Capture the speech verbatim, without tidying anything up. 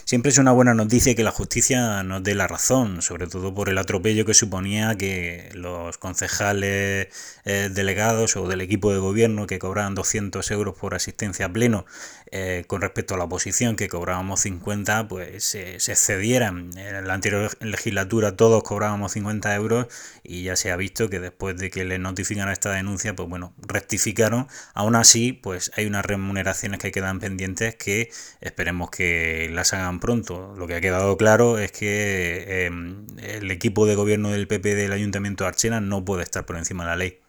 Siempre es una buena noticia que la justicia nos dé la razón, sobre todo por el atropello que suponía que los concejales eh, delegados o del equipo de gobierno que cobraban doscientos euros por asistencia a pleno, eh, con respecto a la oposición que cobrábamos cincuenta, pues eh, se excedieran. En la anterior legislatura todos cobrábamos cincuenta euros y ya se ha visto que después de que les notifican esta denuncia, pues bueno, rectificaron. Aún así, pues hay unas remuneraciones que quedan pendientes que esperemos que las hagan pronto. Lo que ha quedado claro es que eh, el equipo de gobierno del P P del Ayuntamiento de Archena no puede estar por encima de la ley.